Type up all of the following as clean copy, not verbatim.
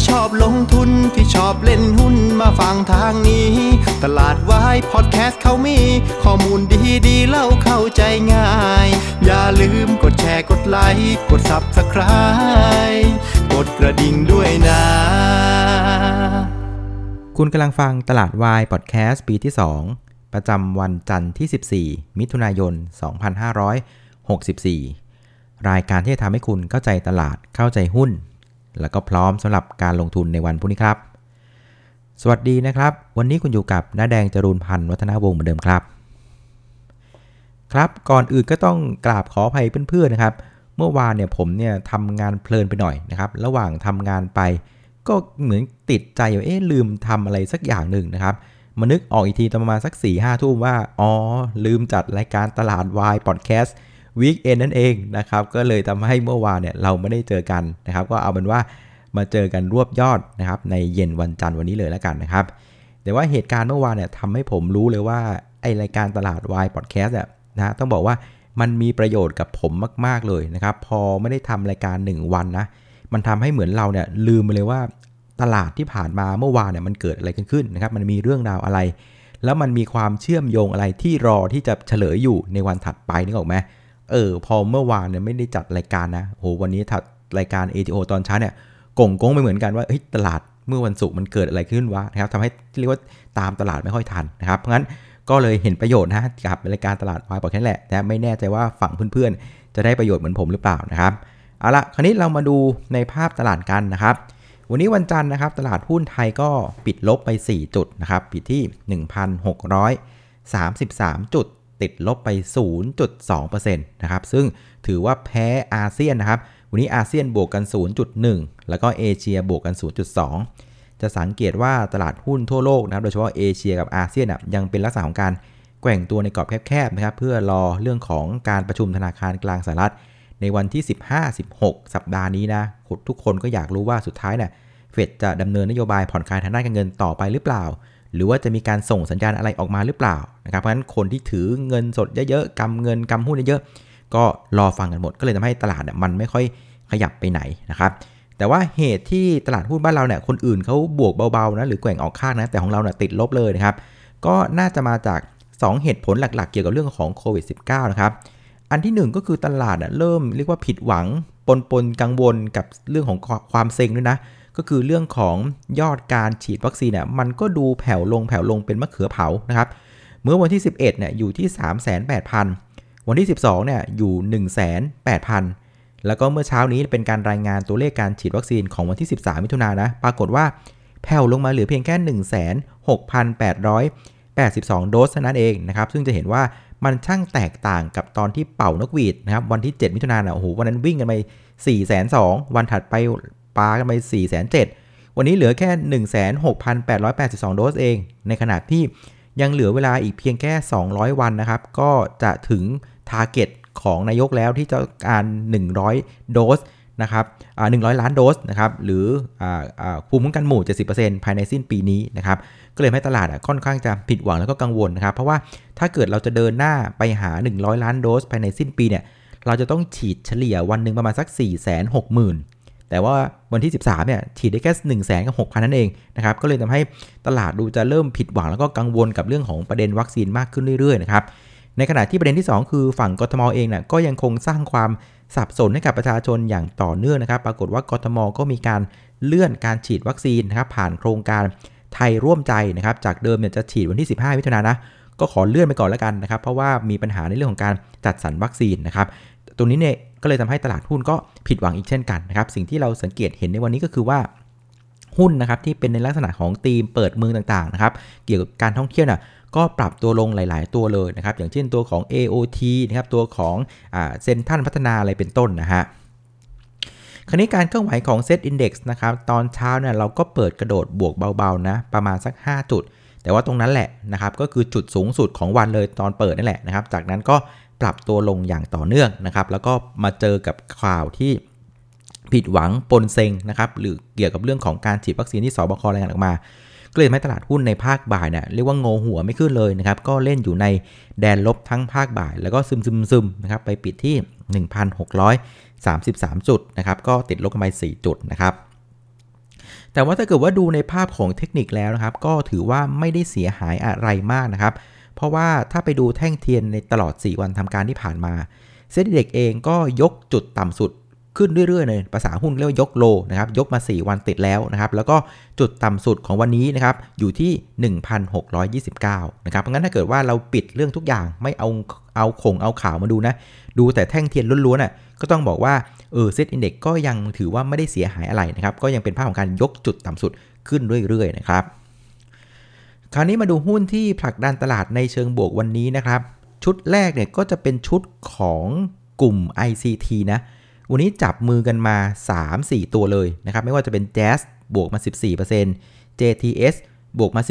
ที่ชอบลงทุนที่ชอบเล่นหุ้นมาฟังทางนี้ตลาดวายพอดแคสต์เขามีข้อมูลดีๆเล่าเข้าใจง่ายอย่าลืมกดแชร์กดไลค์กด Subscribe กดกระดิ่งด้วยนะคุณกำลังฟังตลาดวายพอดแคสต์ปีที่2ประจำวันจันทร์ที่14มิถุนายน2564รายการที่จะทำให้คุณเข้าใจตลาดเข้าใจหุ้นแล้วก็พร้อมสำหรับการลงทุนในวันพรุ่งนี้ครับสวัสดีนะครับวันนี้คุณอยู่กับน้าแดงจรูนพันธ์วัฒนาวงศ์เหมือนเดิมครับก่อนอื่นก็ต้องกราบขออภัยเพื่อนๆนะครับเมื่อวานเนี่ยผมเนี่ยทำงานเพลินไปหน่อยนะครับระหว่างทำงานไปก็เหมือนติดใจอยู่ลืมทำอะไรสักอย่างหนึ่งนะครับมานึกออกอีกทีตอนประมาณสัก 4-5 ทุ่มว่าลืมจัดรายการตลาดวายพอดแคสต์วีคเอนด์นั่นเองนะครับก็เลยทำให้เมื่อวานเนี่ยเราไม่ได้เจอกันนะครับก็เอาเป็นว่ามาเจอกันรวบยอดนะครับในเย็นวันจันทร์วันนี้เลยแล้วกันนะครับแต่ว่าเหตุการณ์เมื่อวานเนี่ยทำให้ผมรู้เลยว่าไอรายการตลาดวายพอดแคสต์เนี่ยนะต้องบอกว่ามันมีประโยชน์กับผมมากๆเลยนะครับพอไม่ได้ทำรายการ1วันนะมันทำให้เหมือนเราเนี่ยลืมไปเลยว่าตลาดที่ผ่านมาเมื่อวานเนี่ยมันเกิดอะไรขึ้นนะครับมันมีเรื่องราวอะไรแล้วมันมีความเชื่อมโยงอะไรที่รอที่จะเฉลยอยู่ในวันถัดไปนึกออกไหมพอเมื่อวานเนี่ยไม่ได้จัดรายการนะวันนี้ถัดรายการ ATO ตอนเช้าเนี่ยกงไปเหมือนกันว่าตลาดเมื่อวันศุกร์มันเกิดอะไรขึ้นวะนะครับทำให้เรียกว่าตามตลาดไม่ค่อยทันนะครับเพราะงั้นก็เลยเห็นประโยชน์นะกับรายการตลาดวายพอดแคสต์แหละแต่ไม่แน่ใจว่าฝั่งเพื่อนๆจะได้ประโยชน์เหมือนผมหรือเปล่านะครับเอาละคราวนี้เรามาดูในภาพตลาดกันนะครับวันนี้วันจันทร์นะครับตลาดหุ้นไทยก็ปิดลบไป4จุดนะครับปิดที่ 1,633 จุดติดลบไป 0.2% นะครับซึ่งถือว่าแพ้อาเซียนนะครับวันนี้อาเซียนบวกกัน 0.1 แล้วก็เอเชียบวกกัน 0.2 จะสังเกตว่าตลาดหุ้นทั่วโลกนะครับโดยเฉพาะเอเชียกับอาเซียนยังเป็นลักษณะของการแกว่งตัวในกรอบแคบๆนะครับเพื่อรอเรื่องของการประชุมธนาคารกลางสหรัฐในวันที่ 15-16 สัปดาห์นี้นะทุกคนก็อยากรู้ว่าสุดท้ายเนี่ยเฟดจะดำเนินนโยบายผ่อนคลายทางด้านการเงินต่อไปหรือเปล่าหรือว่าจะมีการส่งสัญญาณอะไรออกมาหรือเปล่านะครับเพราะฉะนั้นคนที่ถือเงินสดเยอะๆกำเงินกำหุ้นเยอะๆก็รอฟังกันหมดก็เลยทำให้ตลาดมันไม่ค่อยขยับไปไหนนะครับแต่ว่าเหตุที่ตลาดหุ้นบ้านเราเนี่ยคนอื่นเขาบวกเบาๆนะหรือแกว่งออกข้างนะแต่ของเราเนี่ยติดลบเลยนะครับก็น่าจะมาจาก2เหตุผลหลักๆเกี่ยวกับเรื่องของโควิด -19 นะครับอันที่1ก็คือตลาดเริ่มเรียกว่าผิดหวังปนกังวลกับเรื่องของความเซ็งด้วยนะก็คือเรื่องของยอดการฉีดวัคซีนเนี่ยมันก็ดูแผ่วลงเป็นมะเขือเผานะครับเมื่อวันที่11เนี่ยอยู่ที่ 380,000 วันที่12เนี่ยอยู่ 180,000 แล้วก็เมื่อเช้านี้เป็นการรายงานตัวเลขการฉีดวัคซีนของวันที่13มิถุนายนนะปรากฏว่าแผ่วลงมาเหลือเพียงแค่ 16,882 โดสเท่านั้นเองนะครับซึ่งจะเห็นว่ามันช่างแตกต่างกับตอนที่เป่านกหวีดนะครับวันที่7มิถุนายนวันนั้นวิ่งกันไป 420,000 วันถัดไปปากันไป 470,000 วันนี้เหลือแค่ 16,882 โดสเองในขณะที่ยังเหลือเวลาอีกเพียงแค่200วันนะครับก็จะถึงทาร์เก็ตของนายกแล้วที่จะการ100โดสนะครับ100ล้านโดสนะครับหรือภูมิคุ้มกันหมู่ 70% ภายในสิ้นปีนี้นะครับก็เลยให้ตลาดค่อนข้างจะผิดหวังแล้วก็กังวลนะครับเพราะว่าถ้าเกิดเราจะเดินหน้าไปหา100ล้านโดสภายในสิ้นปีเนี่ยเราจะต้องฉีดเฉลี่ยวันนึงประมาณสัก 460,000 แต่ว่าวันที่13เนี่ยฉีดได้แค่ 160,000 นั่นเองนะครับก็เลยทำให้ตลาดดูจะเริ่มผิดหวังแล้วก็กังวลกับเรื่องของประเด็นวัคซีนมากขึ้นเรื่อยๆนะครับในขณะที่ประเด็นที่2คือฝั่งกทมเองก็ยังคงสร้างความสับสนให้กับประชาชนอย่างต่อเนื่องนะครับปรากฏว่ากทมก็มีการเลื่อนการฉีดวัคซีนนะครับผ่านโครงการไทยร่วมใจนะครับจากเดิมเนี่ยจะฉีดวันที่15มิถุนายนนะก็ขอเลื่อนไปก่อนแล้วกันนะครับเพราะว่ามีปัญหาในเรื่องของการจัดสรรวัคซีนนะครับตรงนี้เนี่ยก็เลยทำให้ตลาดหุ้นก็ผิดหวังอีกเช่นกันนะครับสิ่งที่เราสังเกตเห็นในวันนี้ก็คือว่าหุ้นนะครับที่เป็นในลักษณะของธีมเปิดเมืองต่างๆนะครับเกี่ยวกับการท่องเที่ยวก็ปรับตัวลงหลายๆตัวเลยนะครับอย่างเช่นตัวของ AOT นะครับตัวของเซ็นทรัลพัฒนาอะไรเป็นต้นนะฮะคราวนี้การเคลื่อนไหวของ Set Index นะครับตอนเช้าเนี่ยเราก็เปิดกระโดดบวกเบาๆนะประมาณสัก5จุดแต่ว่าตรงนั้นแหละนะครับก็คือจุดสูงสุดของวันเลยตอนเปิดนั่นแหละนะครับจากนั้นก็ปรับตัวลงอย่างต่อเนื่องนะครับแล้วก็มาเจอกับข่าวที่ผิดหวังปนเซ็งนะครับหรือเกี่ยวกับเรื่องของการฉีดวัคซีนที่สบครายงานออกมาก็เลยทำให้ตลาดหุ้นในภาคบ่ายเนี่ยเรียกว่าโงหัวไม่ขึ้นเลยนะครับก็เล่นอยู่ในแดนลบทั้งภาคบ่ายแล้วก็ซึมๆนะครับไปปิดที่ 1,633 จุดนะครับก็ติดลบกันไป4จุดนะครับแต่ว่าถ้าเกิดว่าดูในภาพของเทคนิคแล้วนะครับก็ถือว่าไม่ได้เสียหายอะไรมากนะครับเพราะว่าถ้าไปดูแท่งเทียนในตลอด4วันทำการที่ผ่านมาเซ็ตอินเด็กซ์เองก็ยกจุดต่ำสุดขึ้นเรื่อยๆเลยภาษาหุ้นเรียกว่ายกโลนะครับยกมา4วันติดแล้วนะครับแล้วก็จุดต่ำสุดของวันนี้นะครับอยู่ที่ 1,629 นะครับเพราะงั้นถ้าเกิดว่าเราปิดเรื่องทุกอย่างไม่เอาข่าวมาดูนะดูแต่แท่งเทียนล้วนๆน่ะก็ต้องบอกว่าเซ็ตอินเด็กซ์ก็ยังถือว่าไม่ได้เสียหายอะไรนะครับก็ยังเป็นภาพของการยกจุดต่ำสุดขึ้นเรื่อยๆนะครับคราวนี้มาดูหุ้นที่ผลักดันตลาดในเชิงบวกวันนี้นะครับชุดแรกเนี่ยก็จะเป็นชุดของกลุ่ม ICT นะวันนี้จับมือกันมา 3-4 ตัวเลยนะครับไม่ว่าจะเป็น Jazz บวกมา 14% JTS บวกมา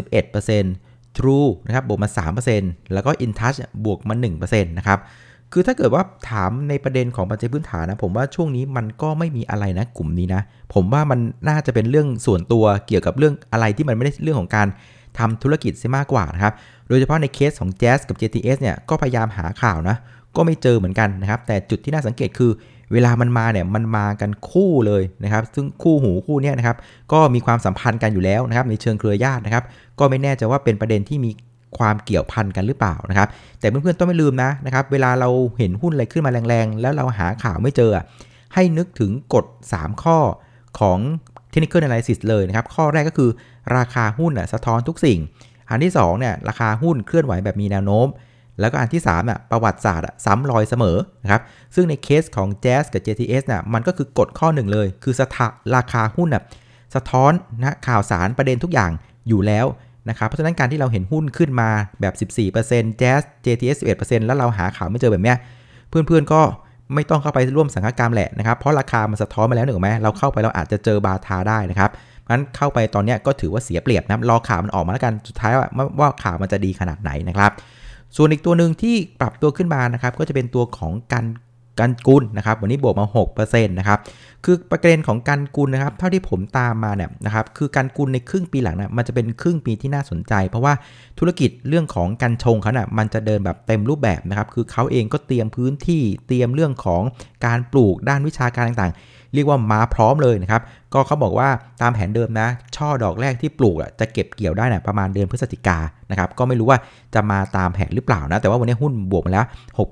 11% True นะครับบวกมา 3% แล้วก็ InTouch บวกมา 1% นะครับคือถ้าเกิดว่าถามในประเด็นของปัจจัยพื้นฐานนะผมว่าช่วงนี้มันก็ไม่มีอะไรนะกลุ่มนี้นะผมว่ามันน่าจะเป็นเรื่องส่วนตัวเกี่ยวกับเรื่องอะไรที่มันไม่ได้เรื่องของการทำธุรกิจซะมากกว่านะครับโดยเฉพาะในเคสของ Jazz กับ JTS เนี่ยก็พยายามหาข่าวนะก็ไม่เจอเหมือนกันนะครับแต่จุดที่น่าสังเกตคือเวลามันมาเนี่ยมันมากันคู่เลยนะครับซึ่งคู่หูคู่นี้นะครับก็มีความสัมพันธ์กันอยู่แล้วนะครับในเชิงเครือญาตินะครับก็ไม่แน่ใจว่าเป็นประเด็นที่มีความเกี่ยวพันกันหรือเปล่านะครับแต่เพื่อนๆต้องไม่ลืมนะครับเวลาเราเห็นหุ้นอะไรขึ้นมาแรงๆแล้วเราหาข่าวไม่เจอให้นึกถึงกฎ3ข้อของ Technical Analysis เลยนะครับข้อแรกก็คือราคาหุ้นสะท้อนทุกสิ่งอันที่2เนี่ยราคาหุ้นเคลื่อนไหวแบบมีแนวโน้มแล้วก็อันที่3ประวัติศาสตร์ซ้ำรอยเสมอนะครับซึ่งในเคสของ Jazz กับ JTS มันก็คือกฎข้อ1เลยคือราคาหุ้นสะท้อนข่าวสารประเด็นทุกอย่างอยู่แล้วนะครับเพราะฉะนั้นการที่เราเห็นหุ้นขึ้นมาแบบ 14% Jazz JTS 11% แล้วเราหาข่าวไม่เจอแบบเนี้ยเพื่อนๆก็ไม่ต้องเข้าไปร่วมสังฆกรรมแหละนะครับเพราะราคามันสะท้อนมาแล้วนึกออกไหมเราเข้าไปเราอาจจะเจอบาทาได้นะครับงั้นเข้าไปตอนนี้ก็ถือว่าเสียเปรียบนะรอข่าวมันออกมาแล้วกันสุดท้ายว่าข่าวมันจะดีขนาดไหนนะครับส่วนอีกตัวหนึ่งที่ปรับตัวขึ้นมานะครับก็จะเป็นตัวของกันกุลนะครับวันนี้บวกมา 6% นะครับคือประเด็นของกันกุลนะครับเท่าที่ผมตามมาเนี่ยนะครับคือกันกุลในครึ่งปีหลังมันจะเป็นครึ่งปีที่น่าสนใจเพราะว่าธุรกิจเรื่องของกัญชงเขามันจะเดินแบบเต็มรูปแบบนะครับคือเขาเองก็เตรียมพื้นที่เตรียมเรื่องของการปลูกด้านวิชาการต่างๆเรียกว่ามาพร้อมเลยนะครับก็เขาบอกว่าตามแผนเดิมนะช่อดอกแรกที่ปลูกจะเก็บเกี่ยวได้ประมาณเดือนพฤศจิกายนนะครับก็ไม่รู้ว่าจะมาตามแผนหรือเปล่านะแต่ว่าวันนี้หุ้นบวกมาแล้ว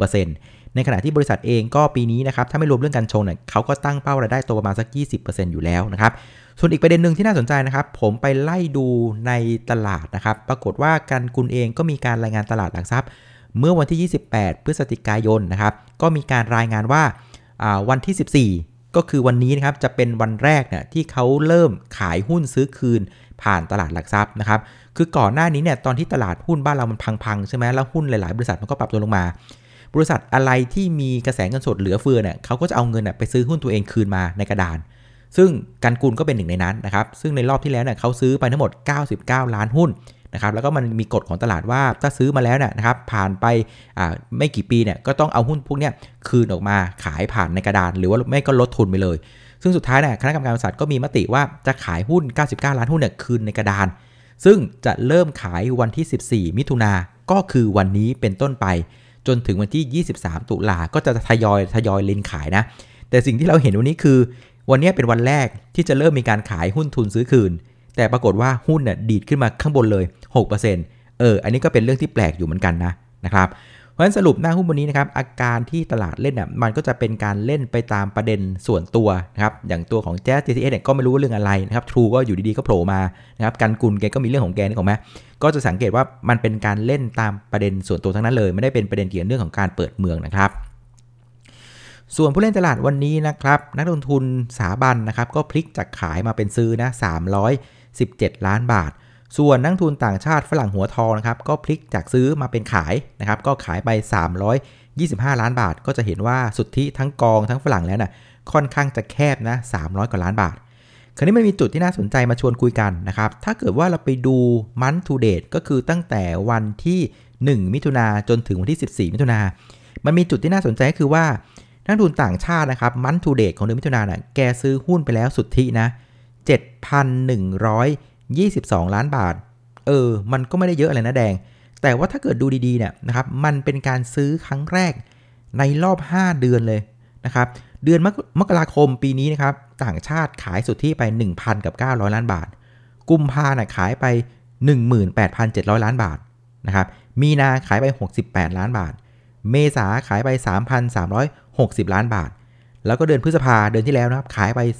6%ในขณะที่บริษัทเองก็ปีนี้นะครับถ้าไม่รวมเรื่องกัญชงเขาก็ตั้งเป้ารายได้โตประมาณสัก 20% อยู่แล้วนะครับส่วนอีกประเด็นหนึ่งที่น่าสนใจนะครับผมไปไล่ดูในตลาดนะครับปรากฏว่ากันกุลเองก็มีการรายงานตลาดหลักทรัพย์เมื่อวันที่28พฤศจิกายนนะครับก็มีการรายงานว่าวันที่14ก็คือวันนี้นะครับจะเป็นวันแรกที่เขาเริ่มขายหุ้นซื้อคืนผ่านตลาดหลักทรัพย์นะครับคือก่อนหน้านี้เนี่ยตอนที่ตลาดหุ้นบ้านเรามันพังๆใช่ไหมแล้วหุ้นหลายๆบริษัทมันก็ปรับตัวลงมาบริษัทอะไรที่มีกระแสเงินสดเหลือเฟือเขาก็จะเอาเงินไปซื้อหุ้นตัวเองคืนมาในกระดานซึ่งกันกุลก็เป็นหนึ่งในนั้นนะครับซึ่งในรอบที่แล้วเขาซื้อไปทั้งหมด99ล้านหุ้นนะครับแล้วก็มันมีกฎของตลาดว่าถ้าซื้อมาแล้วนะครับผ่านไปไม่กี่ปีก็ต้องเอาหุ้นพวกนี้คืนออกมาขายผ่านในกระดานหรือว่าไม่ก็ลดทุนไปเลยซึ่งสุดท้ายคณะกรรมการบริษัทก็มีมติว่าจะขายหุ้น99ล้านหุ้นคืนในกระดานซึ่งจะเริ่มขายวันที่14มิถุนายนก็คือวันนี้เป็นต้นไปจนถึงวันที่23ตุลาก็จะทยอยเล่นขายนะแต่สิ่งที่เราเห็นวันนี้คือวันนี้เป็นวันแรกที่จะเริ่มมีการขายหุ้นทุนซื้อคืนแต่ปรากฏว่าหุ้นดีดขึ้นมาข้างบนเลย 6% อันนี้ก็เป็นเรื่องที่แปลกอยู่เหมือนกันนะครับเพราะฉะนั้นสรุปหน้าหุ้นวันนี้นะครับอาการที่ตลาดเล่นมันก็จะเป็นการเล่นไปตามประเด็นส่วนตัวนะครับอย่างตัวของ Jazz JTS ก็ไม่รู้เรื่องอะไรนะครับ True ก็อยู่ดีๆก็โผล่มานะครับกันกุลแกก็มีเรื่องของแกนี่ของแม่ก็จะสังเกตว่ามันเป็นการเล่นตามประเด็นส่วนตัวทั้งนั้นเลยไม่ได้เป็นประเด็นเกี่ยวกับเรื่องของการเปิดเมืองนะครับส่วนผู้เล่นตลาดวันนี้นะครับนักลงทุนสถาบันนะครับก็พลิกจากขายมาเป็นซื้อนะ317ล้านบาทส่วนนักทุนต่างชาติฝรั่งหัวทองนะครับก็พลิกจากซื้อมาเป็นขายนะครับก็ขายไป325ล้านบาทก็จะเห็นว่าสุทธิทั้งกองทั้งฝรั่งแล้วค่อนข้างจะแคบนะ300กว่าล้านบาทคราวนี้มันมีจุดที่น่าสนใจมาชวนคุยกันนะครับถ้าเกิดว่าเราไปดู month to date ก็คือตั้งแต่วันที่1มิถุนายนจนถึงวันที่14มิถุนายนมันมีจุดที่น่าสนใจก็คือว่านักทุนต่างชาตินะครับ month to date ของเดือนมิถุนายนแกซื้อหุ้นไปแล้วสุทธินะ 7,122 ล้านบาทมันก็ไม่ได้เยอะอะไรนะแดงแต่ว่าถ้าเกิดดูดีๆนะครับมันเป็นการซื้อครั้งแรกในรอบ5เดือนเลยนะครับเดือนมกราคมปีนี้นะครับต่างชาติขายสุทธิไป 1,900 ล้านบาทกุมภาพันธ์ขายไป 18,700 ล้านบาทนะครับมีนาขายไป68ล้านบาทเมษาขายไป 3,360 ล้านบาทแล้วก็เดือนพฤษภาเดือนที่แล้วนะครับขายไป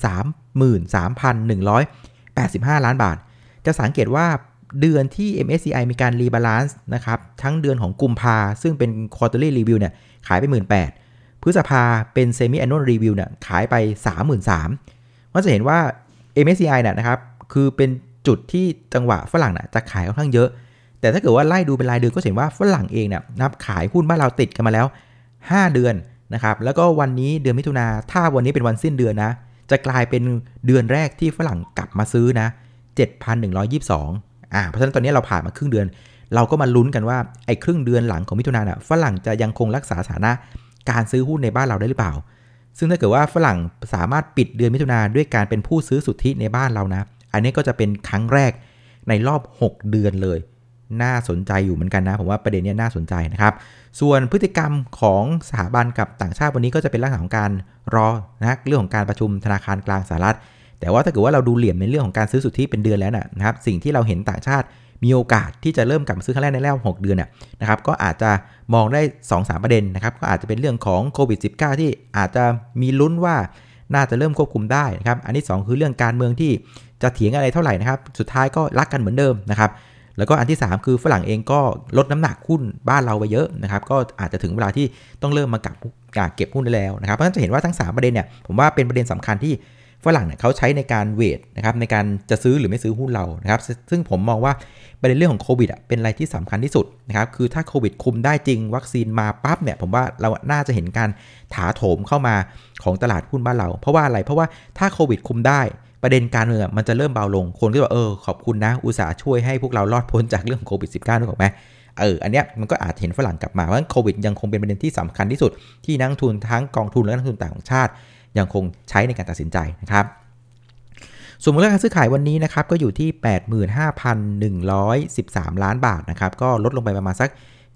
33,185 ล้านบาทจะสังเกตว่าเดือนที่ MSCI มีการรีบาลานซ์นะครับทั้งเดือนของกุมภาซึ่งเป็น quarterly review เนี่ยขายไป 18,000 พฤษภาเป็น semi annual review เนี่ยขายไป 33,000 ก็จะเห็นว่า MSCI เนี่ยนะครับคือเป็นจุดที่จังหวะฝรั่งจะขายค่อนข้างเยอะแต่ถ้าเกิดว่าไล่ดูเป็นรายเดือนก็เห็นว่าฝรั่งเองเนี่ยนับขายหุ้นบ้านเราติดกันมาแล้ว5เดือนนะครับแล้วก็วันนี้เดือนมิถุนาถ้าวันนี้เป็นวันสิ้นเดือนนะจะกลายเป็นเดือนแรกที่ฝรั่งกลับมาซื้อนะ 7,122 เพราะฉะนั้นตอนนี้เราผ่านมาครึ่งเดือนเราก็มาลุ้นกันว่าไอ้ครึ่งเดือนหลังของมิถุนาฝรั่งจะยังคงรักษาสถานะการซื้อหุ้นในบ้านเราได้หรือเปล่าซึ่งถ้าเกิดว่าฝรั่งสามารถปิดเดือนมิถุนาด้วยการเป็นผู้ซื้อสุทธิในบ้านเรานะอันนี้ก็จะเป็นครั้งแรกในรอบ6เดือนเลยน่าสนใจอยู่เหมือนกันนะผมว่าประเด็นนี้น่าสนใจนะครับส่วนพฤติกรรมของสถาบันกับต่างชาติวันนี้ก็จะเป็นลักษณะของการรอนะเรื่องของการประชุมธนาคารกลางสหรัฐแต่ว่าถ้าเกิดว่าเราดูเหลี่ยมในเรื่องของการซื้อสุทธิเป็นเดือนแล้วนะครับสิ่งที่เราเห็นต่างชาติมีโอกาสที่จะเริ่มกลับมาซื้อครั้งแรกในรอบ6เดือนนะครับก็อาจจะมองได้ 2-3 ประเด็นนะครับก็อาจจะเป็นเรื่องของโควิด -19 ที่อาจจะมีลุ้นว่าน่าจะเริ่มควบคุมได้นะครับอันที่2คือเรื่องการเมืองที่จะเถียงอะไรเท่าไหร่นะครับสุดท้ายก็รักกันเหมือนเดิมนะครับแล้วก็อันที่3คือฝรั่งเองก็ลดน้ำหนักหุ้นบ้านเราไปเยอะนะครับก็อาจจะถึงเวลาที่ต้องเริ่มมาเก็บหุ้นได้แล้วนะครับเพราะฉะนั้นจะเห็นว่าทั้ง3ประเด็นเนี่ยผมว่าเป็นประเด็นสำคัญที่ฝรั่งเนี่ยเขาใช้ในการเวทนะครับในการจะซื้อหรือไม่ซื้อหุ้นเรานะครับซึ่งผมมองว่าประเด็นเรื่องของโควิดเป็นอะไรที่สำคัญที่สุดนะครับคือถ้าโควิดคุมได้จริงวัคซีนมาปั๊บเนี่ยผมว่าเราน่าจะเห็นการถาโถมเข้ามาของตลาดหุ้นบ้านเราเพราะว่าอะไรเพราะว่าถ้าโควิดคุมได้ประเด็นการเมืองมันจะเริ่มเบาลงคนก็บอกขอบคุณนะอุตส่าห์ช่วยให้พวกเรารอดพ้นจากเรื่องโควิด -19 นึกออกไหมอันเนี้ยมันก็อาจเห็นฝรั่งกลับมาเพราะฉะนั้นโควิดยังคงเป็นประเด็นที่สำคัญที่สุดที่นักทุนทั้งกองทุนและนักทุนต่างชาติยังคงใช้ในการตัดสินใจนะครับส่วนมูลค่าการซื้อขายวันนี้นะครับก็อยู่ที่ 85,113 ล้านบาทนะครับก็ลดลงไปประมาณสัก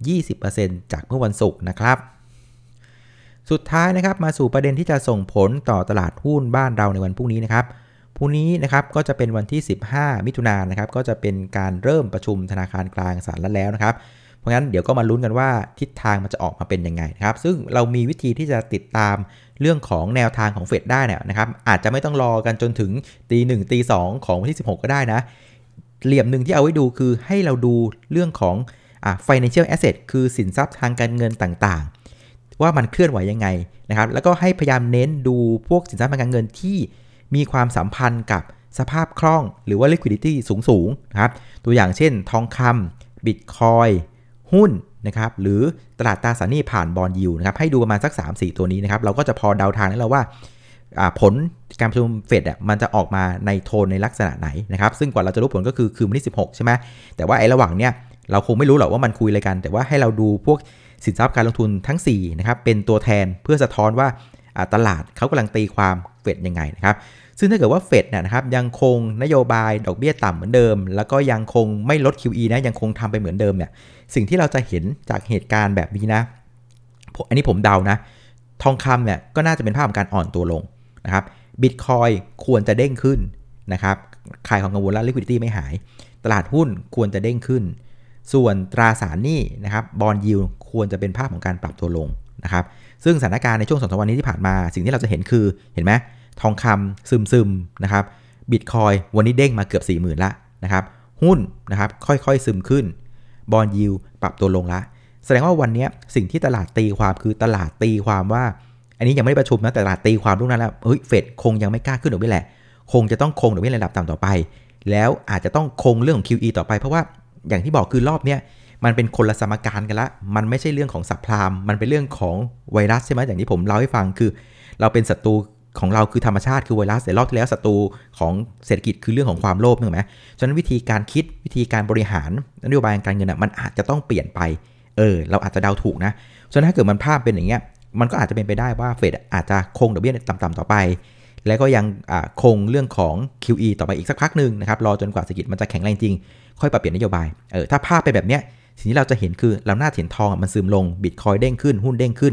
20% จากเมื่อวันศุกร์นะครับสุดท้ายนะครับมาสู่ประเด็นที่จะส่งผลต่อตลาดหุ้นบ้านเราในวันพรุ่งนี้นะครับพรุ่งนี้นะครับก็จะเป็นวันที่15มิถุนายนนะครับก็จะเป็นการเริ่มประชุมธนาคารกลางสหรัฐแล้วนะครับเพราะงั้นเดี๋ยวก็มาลุ้นกันว่าทิศทางมันจะออกมาเป็นยังไงนะครับซึ่งเรามีวิธีที่จะติดตามเรื่องของแนวทางของเฟดได้นะครับอาจจะไม่ต้องรอกันจนถึงตี 1 ตี 2ของวันที่16ก็ได้นะเหลี่ยมหนึ่งที่เอาไว้ดูคือให้เราดูเรื่องของfinancial asset คือสินทรัพย์ทางการเงินต่างๆว่ามันเคลื่อนไหวยังไงนะครับแล้วก็ให้พยายามเน้นดูพวกสินทรัพย์ทางการเงินที่มีความสัมพันธ์กับสภาพคล่องหรือว่า liquidity สูงๆนะครับตัวอย่างเช่นทองคำ Bitcoin หุ้นนะครับหรือตลาดตราสารหนี้ผ่านบอนด์ยิลด์นะครับให้ดูประมาณสัก 3-4 ตัวนี้นะครับเราก็จะพอเดาทางได้แล้วว่าผลการประชุมเฟดมันจะออกมาในโทนในลักษณะไหนนะครับซึ่งกว่าเราจะรู้ผลก็คือวันที่16ใช่ไหมแต่ว่าไอ้ระหว่างเนี้ยเราคงไม่รู้หรอกว่ามันคุยอะไรกันแต่ว่าให้เราดูพวกสินทรัพย์การลงทุนทั้ง4นะครับเป็นตัวแทนเพื่อสะท้อนว่าตลาดเขากำลังตีความเฟดยังไงนะครับซึ่งถ้าเกิดว่าเฟดนะครับยังคงนโยบายดอกเบี้ยต่ำเหมือนเดิมแล้วก็ยังคงไม่ลด QE นะยังคงทำไปเหมือนเดิมเนี่ยสิ่งที่เราจะเห็นจากเหตุการณ์แบบนี้นะอันนี้ผมเดานะทองคำเนี่ยก็น่าจะเป็นภาพของการอ่อนตัวลงนะครับ Bitcoin ควรจะเด้งขึ้นนะครับคลายความกังวลและ liquidity ไม่หายตลาดหุ้นควรจะเด้งขึ้นส่วนตราสารหนี้นะครับบอนด์ยิลด์ควรจะเป็นภาพของการปรับตัวลงนะครับซึ่งสถานการณ์ในช่วง 2-3 วันนี้ที่ผ่านมาสิ่งที่เราจะเห็นคือเห็นไหมทองคำซึมๆนะครับ Bitcoin วันนี้เด้งมาเกือบ 40,000 ละนะครับหุ้นนะครับค่อยๆซึมขึ้นบอนด์ยิลด์ปรับตัวลงละแสดงว่าวันนี้สิ่งที่ตลาดตีความคือตลาดตีความว่าอันนี้ยังไม่ได้ประชุมนะแต่ตลาดตีความล่วงหน้าแล้วเฟดคงยังไม่กล้าขึ้นดอกเบี้ยแหละคงจะต้องคงดอกเบี้ยระดับต่ำต่อไปแล้วอาจจะต้องคงเรื่องของ QE ต่อไปเพราะว่าอย่างที่บอกคือรอบเนี้ยมันเป็นคนละสมการกันละมันไม่ใช่เรื่องของซับไพรม์มันเป็นเรื่องของไวรัสใช่ไหมอย่างที่ผมเล่าให้ฟังคือเราเป็นศัตรูของเราคือธรรมชาติคือไวรัสแต่รอบที่แล้วศัตรูของเศรษฐกิจคือเรื่องของความโลภนึกไหมฉะนั้นวิธีการคิดวิธีการบริหารนโยบายการเงินมันอาจจะต้องเปลี่ยนไปเราอาจจะเดาถูกนะฉะนั้นถ้าเกิดมันภาพเป็นอย่างเงี้ยมันก็อาจจะเป็นไปได้ว่าเฟดอาจจะคงดอกเบี้ยต่ำๆต่อไปแล้วก็ยังคงเรื่องของ QE ต่อไปอีกสักพักนึงนะครับรอจนกว่าเศรษฐกิจมันจะแข็งแรงจริงค่อยปรับเปลี่ยนนโยบายถ้าภาพเป็นแบบเนี้ยสิ่งที่เราจะเห็นคือเราหน้าเห็นทองมันซึมลง Bitcoin เด้งขึ้นหุ้นเด้งขึ้น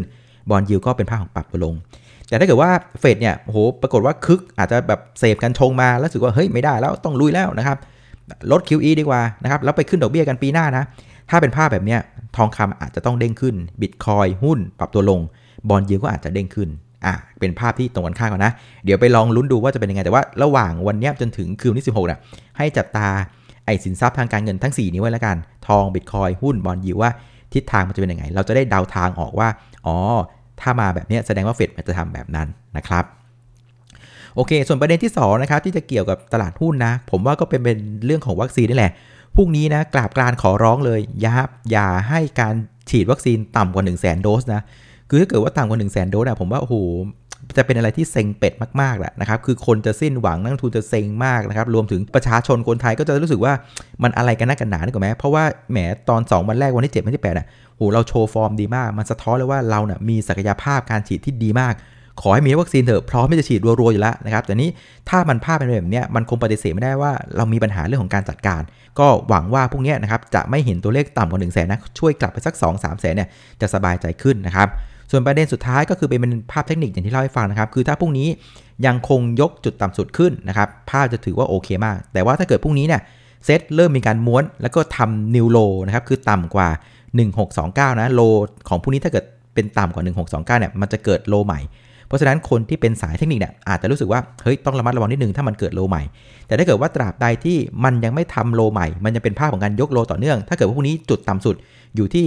บอนด์ยิลด์ก็เป็นภาพของปรับตัวลงแต่ถ้าเกิดว่าเฟดเนี่ยโอ้โหปรากฏว่าคึกอาจจะแบบเสพกันชงมาแล้วรู้สึกว่าเฮ้ยไม่ได้แล้วต้องลุยแล้วนะครับลด QE ดีกว่านะครับแล้วไปขึ้นดอกเบี้ยกันปีหน้านะถ้าเป็นภาพแบบเนี้ยทองคำอาจจะต้องเด้งขึ้น Bitcoin หุ้นปรับตัวลงบอนด์ยิลด์ก็อาจจะเด้งขึ้นเป็นภาพที่ตรงกันข้ามกันนะเดี๋ยวไปลองลุ้นดูว่าจะเป็นยังไงแต่ว่าระหว่างวันนี้จนถึงคืนที่16นะให้จับตาไอ้สินทรัพย์ทางการเงินทั้ง4นี้ไว้แล้วกันทอง Bitcoin หุ้นบอนด์ยิลด์ว่าทิศทางมันจะเป็นยังไงเราจะได้เดาทางออกว่าอ๋อถ้ามาแบบนี้แสดงว่าเฟดมันจะทำแบบนั้นนะครับโอเคส่วนประเด็นที่2นะครับที่จะเกี่ยวกับตลาดหุ้นนะผมว่าก็เป็นเรื่องของวัคซีนนี่แหละพรุ่งนี้นะกราบกรานขอร้องเลยอย่าให้การฉีดวัคซีนต่ำกว่า 100,000 โดสนะคือถ้าเกิดว่าต่ำกว่า 100,000 โดสนะผมว่าโอ้โหจะเป็นอะไรที่เซ็งเป็ดมากๆแหละนะครับคือคนจะสิ้นหวังนักลงทุนจะเซ็งมากนะครับรวมถึงประชาชนคนไทยก็จะรู้สึกว่ามันอะไรกันนักกันหนานึกออกไหมเพราะว่าแหมตอน2วันแรกวันที่7วันที่8น่ะโหเราโชว์ฟอร์มดีมากมันสะท้อนเลยว่าเราเนี่ยมีศักยภาพการฉีดที่ดีมากขอให้มีวัคซีนเถอะพร้อมที่จะฉีดรัวๆอยู่แล้วนะครับแต่นี้ถ้ามันภาพเป็นแบบนี้มันคงปฏิเสธไม่ได้ว่าเรามีปัญหาเรื่องของการจัดการก็หวังว่าพวกนี้นะครับจะไม่เห็นตัวเลขต่ำกว่า 100,000 นะช่วยกลับไปสัก 2-3 แสนเนี่ยจะสบายใจขึ้นนะครับส่วนประเด็นสุดท้ายก็คือเป็นภาพเทคนิคอย่างที่เล่าให้ฟังนะครับคือถ้าพรุ่งนี้ยังคงยกจุดต่ำสุดขึ้นนะครับภาพจะถือว่าโอเคมากแต่ว่าถ้าเกิดพรุ่งนี้เนี่ยเซตเริ่มมีการม้วนแล้วก็ทำนิวโลนะครับคือต่ำกว่า1629นะโลของพรุ่งนี้ถ้าเกิดเป็นต่ำกว่า1629เนี่ยมันจะเกิดโลใหม่เพราะฉะนั้นคนที่เป็นสายเทคนิคเนี่ยอาจจะรู้สึกว่าเฮ้ยต้องระมัดระวังนิดนึงถ้ามันเกิดโลใหม่แต่ถ้าเกิดว่าตราบใดที่มันยังไม่ทำโลใหม่มันจะเป็นภาพของการยกโลต่อเนื่องถ้าเกิดว่าพรุ่งนี้จุดต่ำสุดอยู่ที่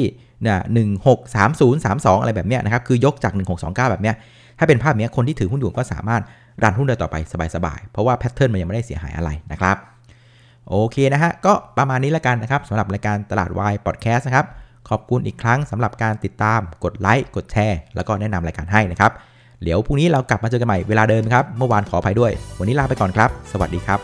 163032อะไรแบบเนี้ยนะครับคือยกจาก1629แบบเนี้ยถ้าเป็นภาพเนี้ยคนที่ถือหุ้นอยู่ก็สามารถรันหุ้นได้ต่อไปสบายๆเพราะว่าแพทเทิร์นมันยังไม่ได้เสียหายอะไรนะครับโอเคนะฮะก็ประมาณนี้แล้วกันนะครับสำหรับรายการตลาดวายพอดแคสต์นะครับขอบคุณอีกครั้งสำหรับการติดตามกดไลค์กดแชร์แล้วก็แนะนำรายการให้นะครับเดี๋ยวพรุ่งนี้เรากลับมาเจอกันใหม่เวลาเดิมครับเมื่อวานขออภัยด้วยวันนี้ลาไปก่อนครับสวัสดีครับ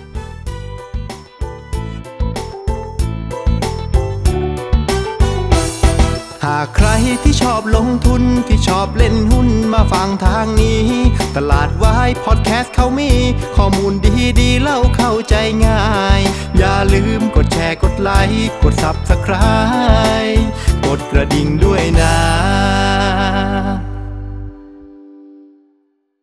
หากใครที่ชอบลงทุนที่ชอบเล่นหุ้นมาฟังทางนี้ตลาดวายพอดแคสต์เขามีข้อมูลดีๆเล่าเข้าใจง่ายอย่าลืมกดแชร์กดไลค์กด Subscribe กดกระดิ่งด้วยนะ